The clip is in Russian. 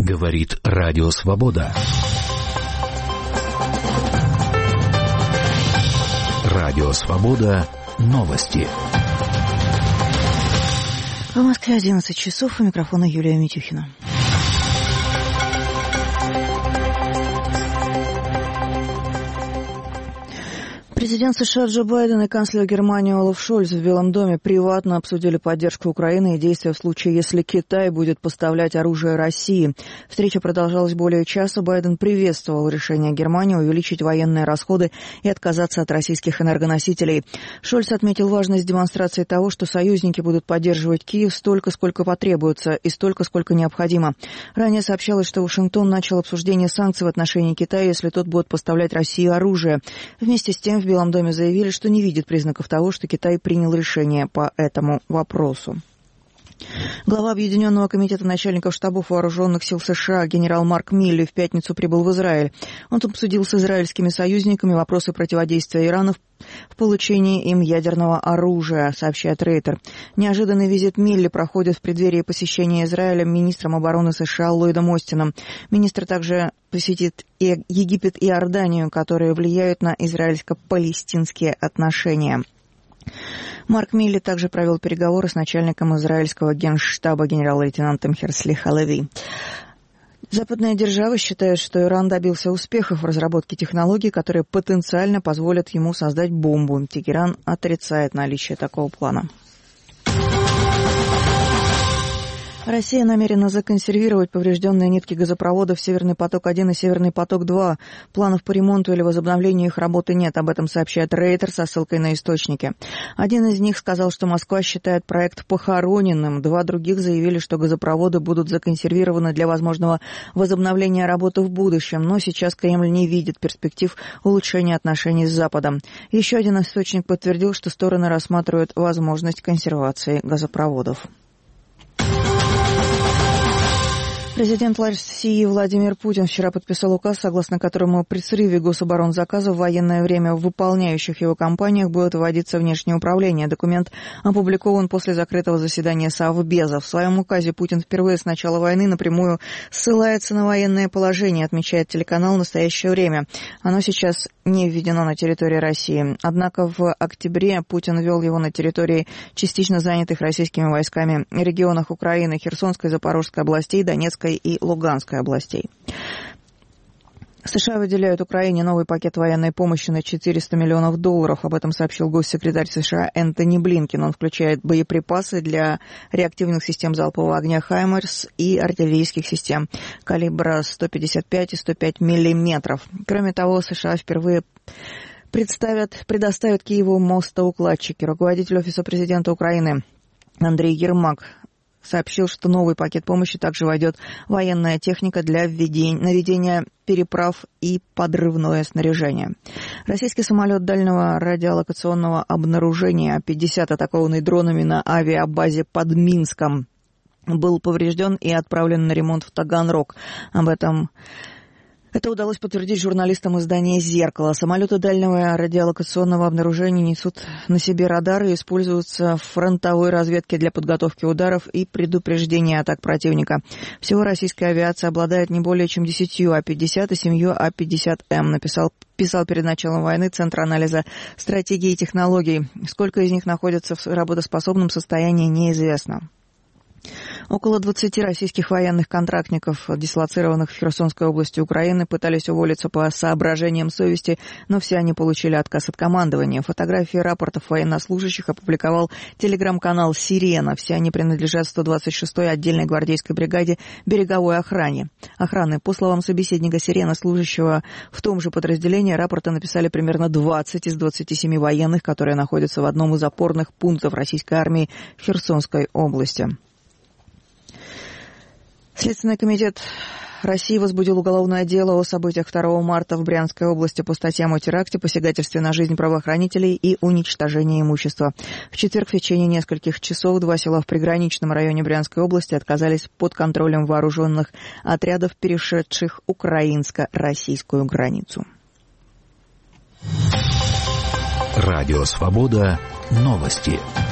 Говорит Радио Свобода. Радио Свобода. Новости. В Москве 11 часов. У микрофона Юлия Митюхина. Президент США Джо Байден и канцлер Германии Олаф Шольц в Белом доме приватно обсудили поддержку Украины и действия в случае, если Китай будет поставлять оружие России. Встреча продолжалась более часа. Байден приветствовал решение Германии увеличить военные расходы и отказаться от российских энергоносителей. Шольц отметил важность демонстрации того, что союзники будут поддерживать Киев столько, сколько потребуется, и столько, сколько необходимо. Ранее сообщалось, что Вашингтон начал обсуждение санкций в отношении Китая, если тот будет поставлять России оружие. Вместе с тем, в Белом доме заявили, что не видит признаков того, что Китай принял решение по этому вопросу. Глава Объединенного комитета начальников штабов вооруженных сил США генерал Марк Милли в пятницу прибыл в Израиль. Он обсудил с израильскими союзниками вопросы противодействия Ирану в получении им ядерного оружия, сообщает Рейтер. Неожиданный визит Милли проходит в преддверии посещения Израиля министром обороны США Ллойдом Остином. Министр также посетит и Египет и Иорданию, которые влияют на израильско-палестинские отношения. Марк Милли также провел переговоры с начальником израильского генштаба генерал-лейтенантом Херсли Халеви. Западные державы считают, что Иран добился успехов в разработке технологий, которые потенциально позволят ему создать бомбу. Тегеран отрицает наличие такого плана. Россия намерена законсервировать поврежденные нитки газопроводов «Северный поток-1» и «Северный поток-2». Планов по ремонту или возобновлению их работы нет. Об этом сообщает Рейтер со ссылкой на источники. Один из них сказал, что Москва считает проект похороненным. Два других заявили, что газопроводы будут законсервированы для возможного возобновления работы в будущем. Но сейчас Кремль не видит перспектив улучшения отношений с Западом. Еще один источник подтвердил, что стороны рассматривают возможность консервации газопроводов. Президент России Владимир Путин вчера подписал указ, согласно которому при срыве гособоронзаказа в военное время в выполняющих его компаниях будет вводиться внешнее управление. Документ опубликован после закрытого заседания Совбеза. В своем указе Путин впервые с начала войны напрямую ссылается на военное положение, отмечает телеканал «Настоящее время». Оно сейчас не введено на территории России. Однако в октябре Путин ввел его на территории частично занятых российскими войсками регионах Украины, Херсонской, Запорожской областей, Донецкой и Луганской областей. США выделяют Украине новый пакет военной помощи на $400 миллионов. Об этом сообщил госсекретарь США Энтони Блинкен. Он включает боеприпасы для реактивных систем залпового огня «Хаймерс» и артиллерийских систем калибра 155 и 105 миллиметров. Кроме того, США впервые предоставят Киеву мостоукладчики. Руководитель Офиса президента Украины Андрей Ермак сообщил, что новый пакет помощи также войдет военная техника для наведения переправ и подрывное снаряжение. Российский самолет дальнего радиолокационного обнаружения А-50, атакованный дронами на авиабазе под Минском, был поврежден и отправлен на ремонт в Таганрог. Это удалось подтвердить журналистам издания «Зеркало». Самолеты дальнего радиолокационного обнаружения несут на себе радары и используются в фронтовой разведке для подготовки ударов и предупреждения атак противника. Всего российская авиация обладает не более чем 10 А-50 и 7 А-50М, писал перед началом войны Центр анализа стратегии и технологий. Сколько из них находятся в работоспособном состоянии, неизвестно. Около 20 российских военных контрактников, дислоцированных в Херсонской области Украины, пытались уволиться по соображениям совести, но все они получили отказ от командования. Фотографии рапортов военнослужащих опубликовал телеграм-канал «Сирена». Все они принадлежат 126-й отдельной гвардейской бригаде береговой охраны. По словам собеседника «Сирена», служащего в том же подразделении, рапорты написали примерно 20 из 27 военных, которые находятся в одном из опорных пунктов российской армии в Херсонской области. Следственный комитет России возбудил уголовное дело о событиях 2 марта в Брянской области по статьям о теракте, посягательстве на жизнь правоохранителей и уничтожении имущества. В четверг в течение нескольких часов 2 села в приграничном районе Брянской области оказались под контролем вооруженных отрядов, перешедших украинско-российскую границу. Радио «Свобода». Новости.